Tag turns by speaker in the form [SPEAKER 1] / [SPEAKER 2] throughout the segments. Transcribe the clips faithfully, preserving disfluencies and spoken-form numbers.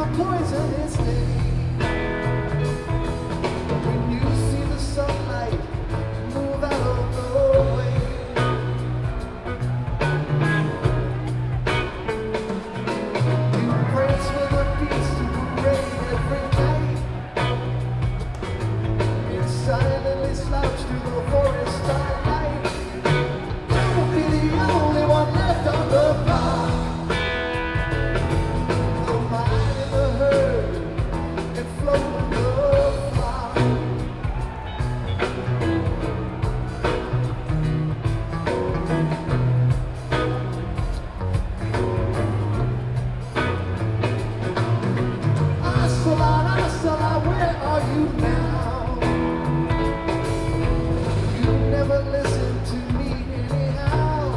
[SPEAKER 1] the poisonous day. When you see the sunlight move out of the way, you prance with a beast to parade every night, and silently slouch through the forest starlight. You'll be the only one left on the block. Where are you now? You never listen to me anyhow.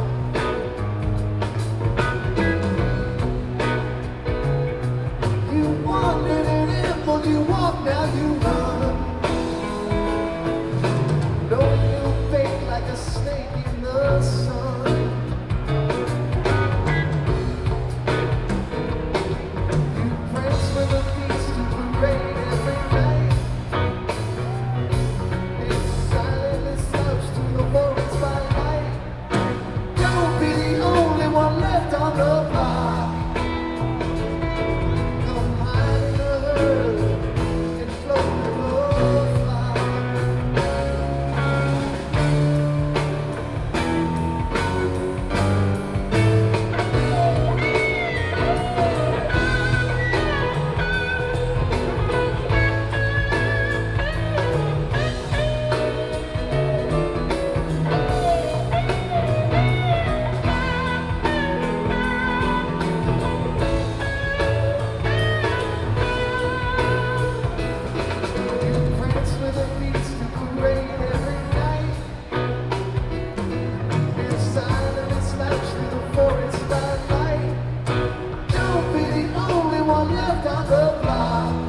[SPEAKER 1] You wandered and ambled, you walk, now you run. No, you fake like a snake in the sun. You prance with a beast to parade every night, and silently slouch through the forest by night. Don't be the only one left on the block. Come hide in the herd and float the flock. Forest by night. Don't be the only one left on the block.